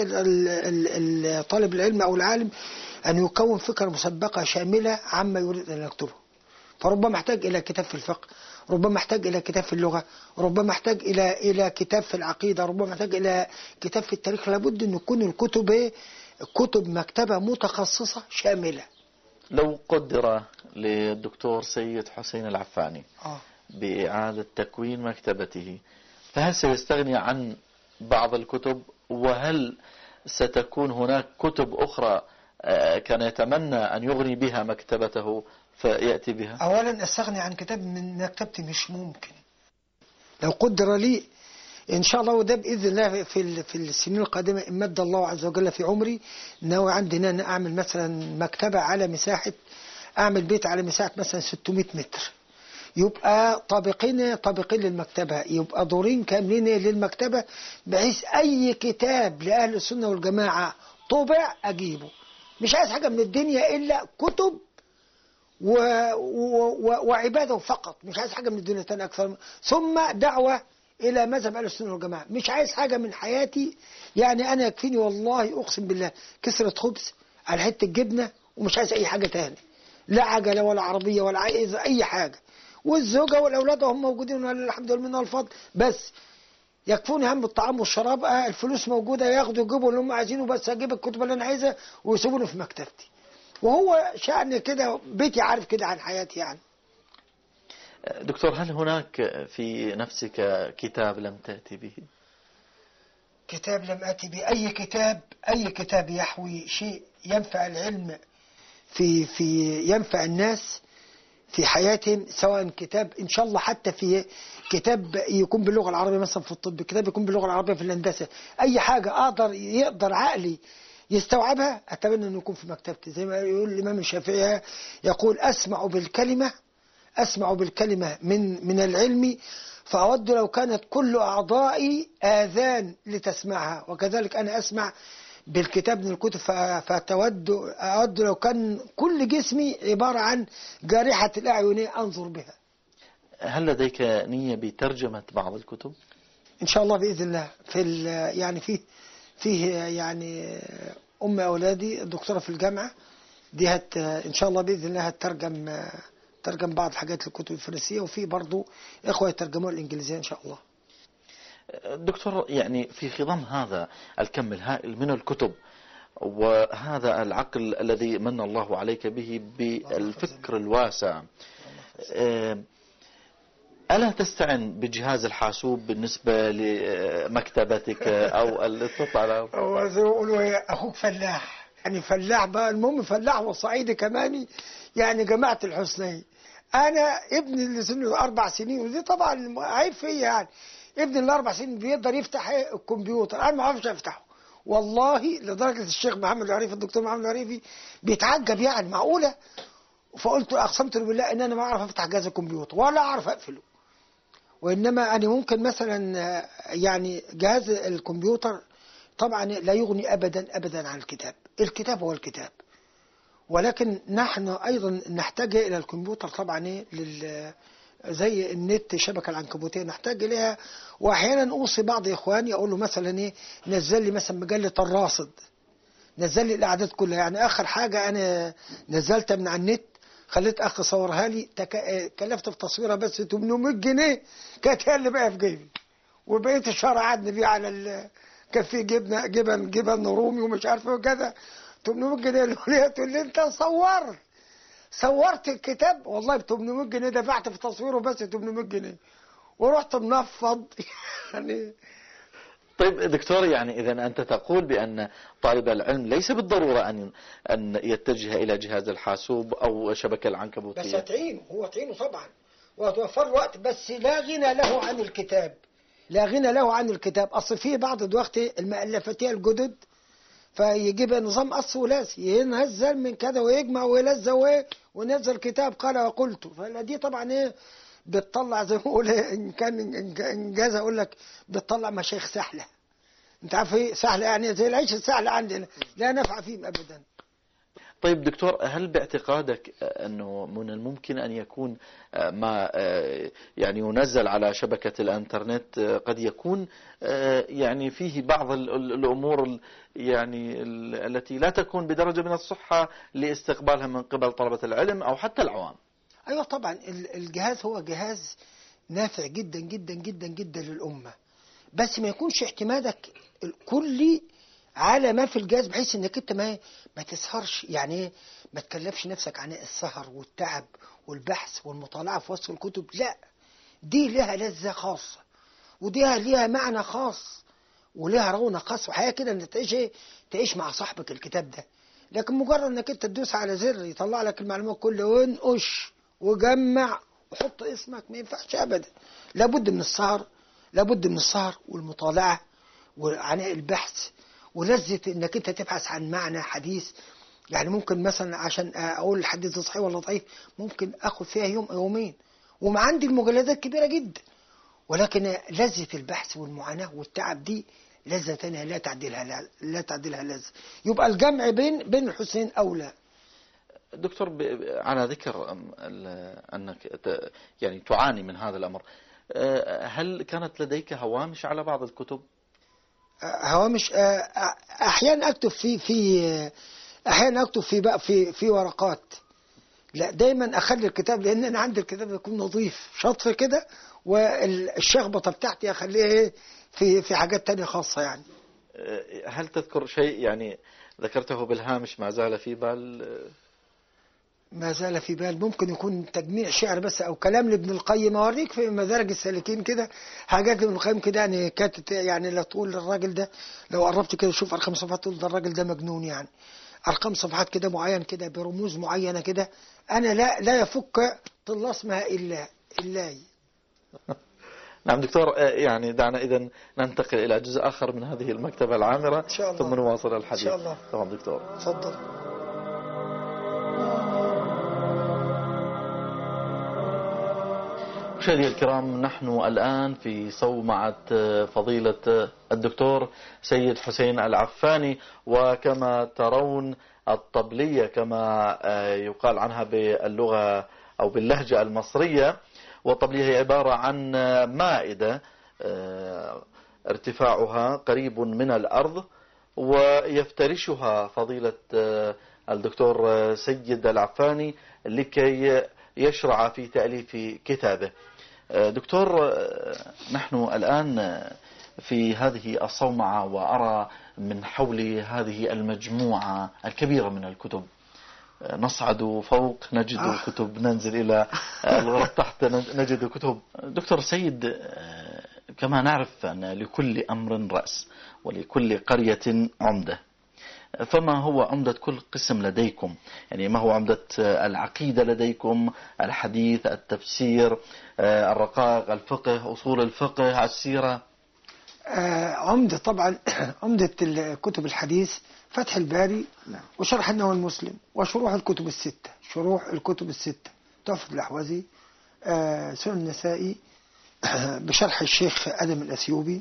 طالب العلم أو العالم أن يكون فكرة مسبقة شاملة عما يريد أن يكتبه. فربما محتاج إلى كتاب في الفقه، ربما محتاج إلى كتاب في اللغة، ربما محتاج إلى كتاب في العقيدة، ربما محتاج إلى كتاب في التاريخ. لابد أن يكون الكتب مكتبة متخصصة شاملة. لو قدر للدكتور سيد حسين العفاني بإعادة تكوين مكتبته، فهل سيستغني عن بعض الكتب؟ وهل ستكون هناك كتب أخرى كان يتمنى أن يغني بها مكتبته فيأتي بها؟ أولا أستغني عن كتاب من مكتبتي مش ممكن. لو قدر لي إن شاء الله، وده بإذن الله في السنين القادمة إن مد الله عز وجل في عمري، ناوي عندنا أن أعمل مثلا مكتبة على مساحة، أعمل بيت على مساحة مثلا 600 متر، يبقى طابقين للمكتبة، يبقى دورين كاملين للمكتبة، بحيث أي كتاب لأهل السنة والجماعة طبع أجيبه. مش عايز حاجة من الدنيا إلا كتب وعبادة فقط، مش عايز حاجة من الدنيا تاني أكثر. ثم دعوة إلى مذهب أهل السنة والجماعة، مش عايز حاجة من حياتي. يعني أنا يكفيني والله أقسم بالله كسرة خبز على حتة جبنة، ومش عايز أي حاجة تاني، لا عجلة ولا عربية ولا عايز أي حاجة، والزوجة والأولاد هم موجودين ولله الحمد لله منه الفضل، بس يكفوني هم الطعام والشراب. الفلوس موجودة، ياخدوا يجيبوا اللي هم عايزينه، بس أجيب الكتب اللي أنا عايزها ويسيبوني في مكتبتي. وهو شأن كده، بيتي عارف كده عن حياتي يعني. دكتور، هل هناك في نفسك كتاب لم تأتي به؟ كتاب لم أتي به؟ أي كتاب، أي كتاب يحوي شيء ينفع العلم في ينفع الناس في حياتهم، سواء كتاب إن شاء الله حتى في كتاب يكون باللغة العربية مثلا في الطب، كتاب يكون باللغة العربية في الهندسة، أي حاجة يقدر عقلي يستوعبها أتمنى أن يكون في مكتبتي. زي ما يقول الإمام الشافعي، يقول أسمع بالكلمة من العلم، فأود لو كانت كل أعضائي آذان لتسمعها، وكذلك أنا أسمع بالكتاب من الكتب، أود لو كان كل جسمي عبارة عن جارحة الأعين أنظر بها. هل لديك نية بترجمة بعض الكتب؟ إن شاء الله بإذن الله. يعني فيه يعني أم أولادي الدكتورة في الجامعة دي إن شاء الله بإذن الله ترجم بعض الحاجات الكتب الفرنسية، وفي برضو إخوة يترجموا الإنجليزية إن شاء الله. دكتور، يعني في خضم هذا الكم الهائل من الكتب وهذا العقل الذي من الله عليك به بالفكر الواسع، ألا تستعن بجهاز الحاسوب بالنسبة لمكتبتك أو الاطلاع؟ هو زي ما يقولوا أخوك فلاح، يعني فلاح بقى، المهم فلاح وصعيدي كمان، يعني جماعة الحسنين. أنا ابني اللي سنه 4 سنين، ودي طبعا عيب فيا يعني، ابني اللي 4 سنين بيقدر يفتح الكمبيوتر، أنا ما أعرفش أفتحه والله، لدرجة الشيخ محمد العريفي الدكتور محمد العريفي بيتعجب، يعني معقولة؟ فقلت أقسمت له بالله إن أنا ما أعرف أفتح جهاز الكمبيوتر ولا أعرف أقفله، وإنما أنا ممكن مثلا يعني جهاز الكمبيوتر طبعا لا يغني أبدا عن الكتاب. الكتاب هو الكتاب، ولكن نحن أيضا نحتاج إلى الكمبيوتر طبعا زي النت، شبكة العنكبوتية نحتاج إليها. وأحيانا أوصي بعض إخواني أقول له مثلا نزل لي مثلا مجلة الراصد، نزل لي الأعداد كلها. يعني آخر حاجة أنا نزلتها من على النت، خليت أخي صورها لي، كلفت في تصويرها بس 800 جنيه، كانت هي اللي بقى في جيبي، وبقيت الشهر قعدني بيه على كان في جبن رومي ومش عارف ايه وكذا. 800 جنيه اللي تقول لي انت صورت الكتاب، والله ب 800 جنيه دفعت في تصويره بس 800 جنيه ورحت منفض يعني. طيب دكتور، يعني إذا أنت تقول بأن طالب العلم ليس بالضرورة أن يتجه إلى جهاز الحاسوب أو شبكة العنكبوتية، بس هو تعينه طبعا وتوفر وقت، بس لا غنى له عن الكتاب، لا غنى له عن الكتاب. أصل في بعض دلوقتي المؤلفات الجدد فيجيب نظام أصل ولازم ينزل من كذا ويجمع ويلزق ونزل كتاب قال وقلت، فدي طبعا بتطلع زي ما بقول إن كان إنجاز أقول لك بتطلع مشايخ سهلة. أنت عارف إيه سهلة؟ يعني زي العيش السهل عندنا لا نفع فيهم أبدا. طيب دكتور، هل باعتقادك أنه من الممكن أن يكون ما يعني ينزل على شبكة الإنترنت قد يكون يعني فيه بعض الأمور يعني التي لا تكون بدرجة من الصحة لاستقبالها من قبل طلبة العلم أو حتى العوام؟ أيوة طبعا، الجهاز هو جهاز نافع جدا جدا جدا جدا للأمة، بس ما يكونش اعتمادك الكلي على ما في الجهاز، بحيث انك انت ما تسهرش، يعني ما تكلفش نفسك عن السهر والتعب والبحث والمطالعة في وصف الكتب. لا، دي لها لذة خاصة، ودي لها معنى خاص، ولها رونق خاص، وحياة كده انك تعيش مع صاحبك الكتاب ده. لكن مجرد انك انت تدوس على زر يطلع لك المعلومات كلها وانقش وجمع وحط اسمك، ما ينفعش ابدا. لابد من السهر والمطالعة وعناء البحث ولذة انك انت تبحث عن معنى حديث. يعني ممكن مثلا عشان اقول الحديث صحيح ولا ضعيف ممكن اخذ فيها يوم او يومين، وما عندي المجلدات كبيرة جدا، ولكن لذة البحث والمعاناة والتعب دي لذة تانية لا تعدلها لذة. يبقى الجمع بين الحسنين أولى. دكتور، على ذكر أنك يعني تعاني من هذا الأمر، هل كانت لديك هوامش على بعض الكتب؟ هوامش، أحيانا أكتب أحيانا أكتب بقى في ورقات. لا، دايما أخلي الكتاب، لأن أنا عندي الكتاب يكون نظيف شطف كده، والشخبطة بتاعتي أخليها في حاجات تانية خاصة يعني. هل تذكر شيء يعني ذكرته بالهامش ما زال في بال؟ ما زال في بال، ممكن يكون تجميع شعر بس، أو كلام لابن القيم. أوريك في مدارج السالكين كده حاجات لابن القيم كده، يعني كانت يعني لا تقول للراجل ده، لو قربت كده شوف أرقام صفحات تقول ده الراجل ده مجنون يعني. أرقام صفحات كده معين كده برموز معينة كده، أنا لا يفك طلاسم اسمها إلا. نعم دكتور، يعني دعنا إذن ننتقل إلى جزء آخر من هذه المكتبة العامرة إن شاء الله. ثم نواصل الحديث إن شاء الله. تمام دكتور، تفضل. مشاهدي الكرام، نحن الآن في صومعة فضيلة الدكتور سيد حسين العفاني، وكما ترون الطبلية كما يقال عنها باللغة أو باللهجة المصرية، والطبلية هي عبارة عن مائدة ارتفاعها قريب من الأرض، ويفترشها فضيلة الدكتور سيد العفاني لكي يشرع في تأليف كتابه. دكتور، نحن الآن في هذه الصومعة، وأرى من حول هذه المجموعة الكبيرة من الكتب، نصعد فوق نجد كتب، ننزل إلى الغرف تحت نجد كتب. دكتور سيد، كما نعرف أن لكل أمر رأس ولكل قرية عمدة، فما هو عمدة كل قسم لديكم؟ يعني ما هو عمدة العقيدة لديكم، الحديث، التفسير، الرقائق، الفقه، أصول الفقه، السيرة؟ عمدة طبعا عمدة الكتب الحديث فتح الباري، وشرح النووي المسلم، وشروح الكتب الستة، تحفة الأحوذي، سنن النسائي بشرح الشيخ آدم الأثيوبي،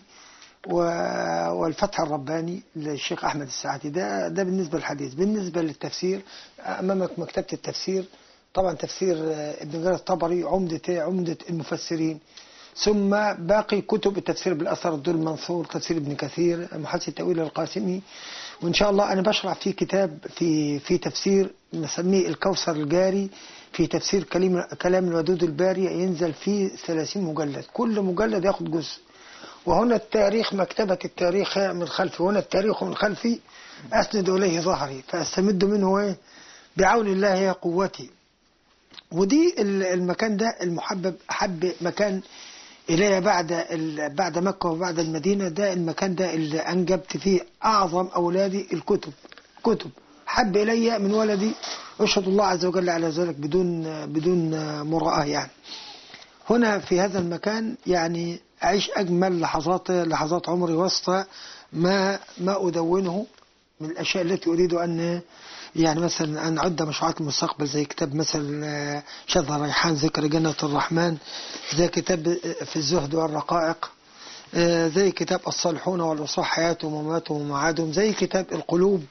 والفتح الرباني للشيخ أحمد الساعدي. ده بالنسبة للحديث. بالنسبة للتفسير، أمامك مكتبة التفسير، طبعا تفسير ابن جرير الطبري عمدة المفسرين، ثم باقي كتب التفسير بالأثر، الدر المنصور، تفسير ابن كثير، محاسن التأويل القاسمي. وإن شاء الله أنا بشرح في كتاب في تفسير نسميه الكوثر الجاري، في تفسير كلام الودود الباري، ينزل فيه 30 مجلد، كل مجلد ياخد جزء. وهنا التاريخ، مكتبة التاريخ من خلفي، وهنا التاريخ من خلفي أسند إليه ظهري، فأستمد منه بعون الله يا قوتي. ودي المكان ده المحبب، أحب مكان إلي بعد مكة وبعد المدينة. ده المكان ده اللي أنجبت فيه أعظم أولادي كتب حب إلي من ولدي، أشهد الله عز وجل على ذلك بدون مراءة يعني. هنا في هذا المكان يعني أعيش أجمل لحظات عمري، وسط ما أدونه من الأشياء التي أريد أن يعني مثلا أن أعد مشروعات المستقبل، زي كتاب مثلا شذ الريحان ذكر جنة الرحمن، زي كتاب في الزهد والرقائق، زي كتاب الصالحون والوصاح حياتهم ومماتهم ومعادهم، زي كتاب القلوب،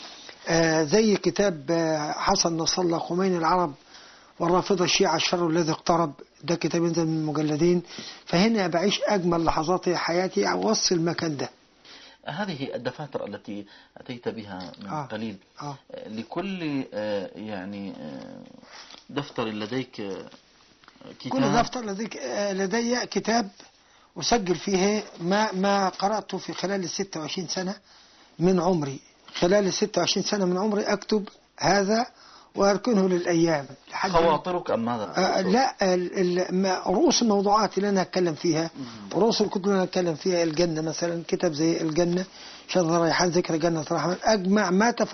زي كتاب حسن نصر الله خميني العرب والرافضة الشيعة الشر الذي اقترب، ده كتاب ينزل من مجلدين. فهنا بعيش أجمل لحظات حياتي أوصل المكان ده. هذه الدفاتر التي أتيت بها من قليل، لكل يعني دفتر لديك كتاب؟ كل دفتر لدي كتاب أسجل فيه ما قرأته في خلال 26 سنة من عمري. خلال 26 سنة من عمري أكتب هذا وأركنه للأيام. خواطرك أم ماذا؟ لا، رؤوس الموضوعات اللي أنا أتكلم فيها، رؤوس الكتب اللي أنا أتكلم فيها، الجنة مثلا، كتاب زي الجنة، شذ الريحان ذكر جنة الرحمن، أجمع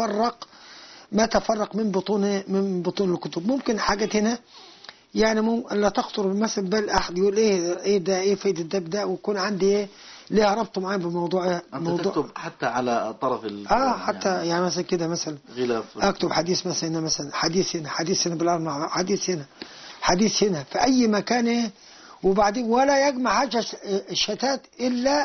ما تفرق من بطون الكتب. ممكن حاجات هنا يعني لا تخطر بالمثل بال أحد يقول إيه ده، إيه فايدة ده ويكون عندي ليه ربطه معايا بموضوع. تكتب حتى على طرف حتى يعني مثلا كده، مثلا اكتب حديث مثلا حديث هنا بالاربع، حديث هنا في اي مكان، وبعدين ولا يجمع حاجه الشتات الا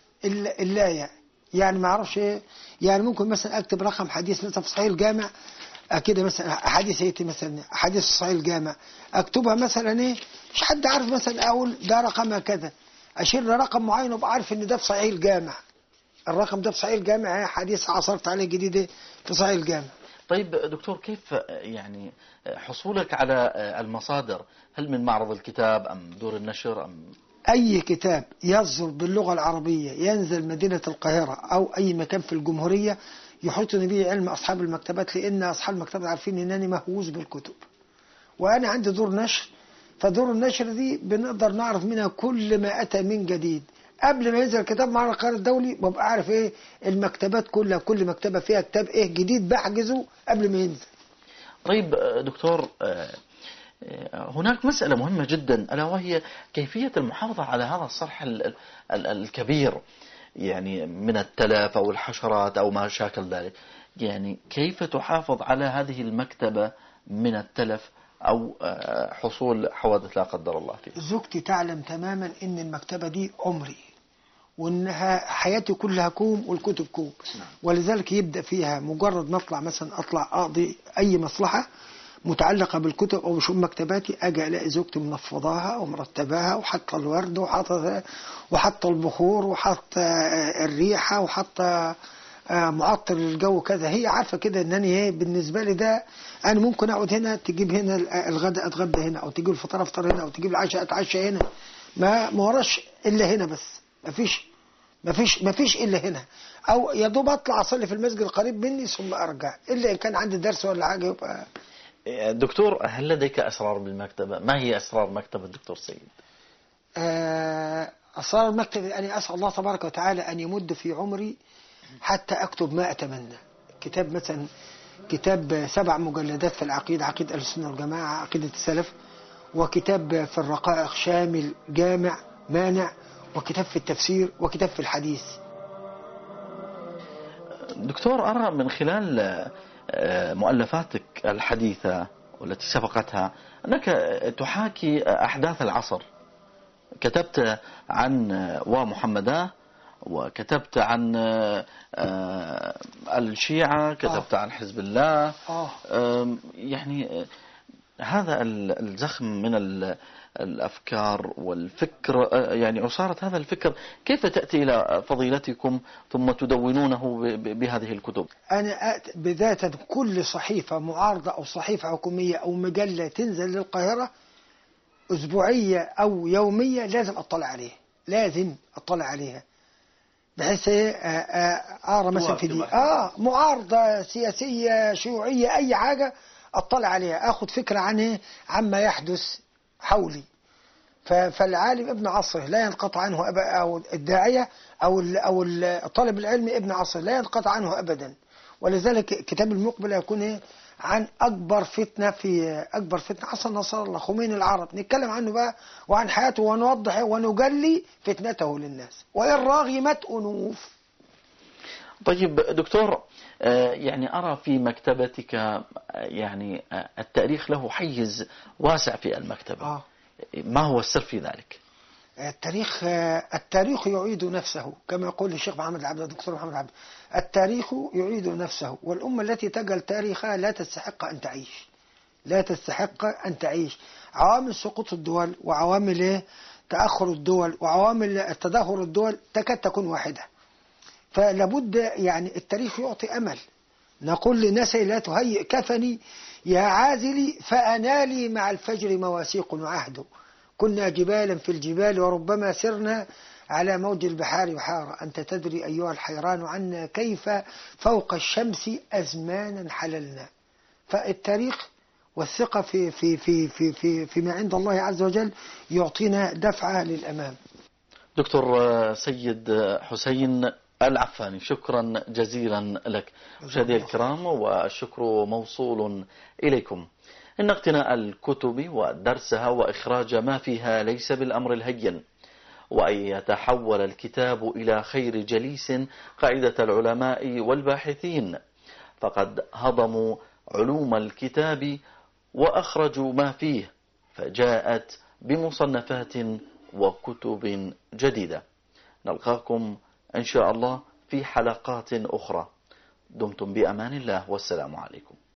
يعني ما اعرفش يعني ممكن مثلا اكتب رقم حديث مثلا في صحيح الجامع كده، مثلا حديث مثلا حديث صحيح الجامع اكتبها مثلا مش حد عارف مثلا أقول ده رقمها كذا، أشير لرقم معين وأبقى عارف إن ده في صحيح الجامع، الرقم ده في صحيح الجامع، حديث عصرت عليه جديد في صحيح الجامع. طيب دكتور، كيف يعني حصولك على المصادر؟ هل من معرض الكتاب أم دور النشر أم؟ أي كتاب يصدر باللغة العربية ينزل مدينة القاهرة أو أي مكان في الجمهورية يحيطني به علم أصحاب المكتبات، لأن أصحاب المكتبات عارفين أنني مهووس بالكتب، وأنا عندي دور نشر. فدور النشر دي بنقدر نعرف منها كل ما أتى من جديد. قبل ما ينزل كتاب معرض القاهرة الدولي ببقى عارف إيه المكتبات كلها، كل مكتبة فيها كتاب إيه جديد بحجزه قبل ما ينزل. طيب دكتور، هناك مسألة مهمة جدا، ألا وهي كيفية المحافظة على هذا الصرح الكبير، يعني من التلف أو الحشرات أو ما شاكل ذلك. يعني كيف تحافظ على هذه المكتبة من التلف أو حصول حوادث لا قدر الله فيها؟ زوجتي تعلم تماما إن المكتبة دي عمري، وإنها حياتي كلها كوم والكتب كوم. ولذلك يبدأ فيها مجرد ما أطلع مثلا أطلع أقضي أي مصلحة متعلقة بالكتب أو بشؤون مكتباتي، أجي ألاقي زوجتي منفضاها ومرتباها وحاطة الورد وحاطة البخور وحاطة الريحة وحاطة معطر للجو كذا. هي عارفة كده إنني بالنسبة لي ده أنا ممكن أقعد هنا تجيب هنا الغداء أتغدى هنا، أو تجيب الفطار أفطر هنا، أو تجيب العشاء أتعشى هنا. ما وراش إلا هنا بس، مفيش إلا هنا. أو يا دوب أطلع أصلي في المسجد القريب مني ثم أرجع، إلا إن كان عندي درس ولا حاجة يبقى. دكتور، هل لديك أسرار بالمكتبة؟ ما هي أسرار مكتبة الدكتور سيد؟ أسرار المكتبة أنا أسأل الله تبارك وتعالى أن يمد في عمري حتى أكتب ما أتمنى. كتاب مثلا كتاب 7 مجلدات في العقيدة، عقيدة أهل السنة والجماعة، عقيدة السلف، وكتاب في الرقائق شامل جامع مانع، وكتاب في التفسير، وكتاب في الحديث. دكتور، أرى من خلال مؤلفاتك الحديثة والتي سبقتها أنك تحاكي أحداث العصر. كتبت عن ومحمداه، وكتبت عن الشيعة، كتبت عن حزب الله. يعني هذا الزخم من الأفكار والفكر، يعني عصارة هذا الفكر كيف تأتي إلى فضيلتكم ثم تدونونه بهذه الكتب؟ أنا بداية كل صحيفة معارضة أو صحيفة حكومية أو مجلة تنزل للقاهرة أسبوعية أو يومية لازم أطلع عليها بحيث أقرأ مثلا في دي معارضة سياسية شيوعية أي حاجة أطلع عليها، أخذ فكرة عما يحدث حولي. فالعالم ابن عصره لا ينقطع عنه أو الداعية أو الطالب العلم ابن عصره لا ينقطع عنه أبدا. ولذلك كتاب المقبل يكون عن أكبر فتنة حصل نصر الله خميني العرب، نتكلم عنه بقى وعن حياته ونوضح ونجلي فتنته للناس، وإن راغمت أنوف. طيب دكتور، يعني أرى في مكتبتك يعني التاريخ له حيز واسع في المكتبة. ما هو السر في ذلك؟ التاريخ يعيد نفسه كما يقول الشيخ محمد العبد، الدكتور محمد العبد، التاريخ يعيد نفسه، والأمة التي تجهل تاريخها لا تستحق أن تعيش. عوامل سقوط الدول وعوامل تأخر الدول وعوامل تدهور الدول تكاد تكون واحدة. فلابد يعني التاريخ يعطي أمل. نقول لناس لا تهيئ كفني يا عازلي فأنالي مع الفجر مواثيق وعهد، كنا جبالا في الجبال وربما سرنا على موج البحار بحارا، أنت تدري أيها الحيران عنا كيف فوق الشمس أزمانا حللنا. فالتاريخ والثقة فيما عند الله عز وجل يعطينا دفعة للأمام. دكتور سيد حسين العفاني، شكرا جزيلا لك. مشاهدينا الكرام، والشكر موصول إليكم. إن اقتناء الكتب ودرسها وإخراج ما فيها ليس بالأمر الهين، وأن يتحول الكتاب إلى خير جليس قاعدة العلماء والباحثين، فقد هضموا علوم الكتاب وأخرجوا ما فيه، فجاءت بمصنفات وكتب جديدة. نلقاكم إن شاء الله في حلقات أخرى. دمتم بأمان الله، والسلام عليكم.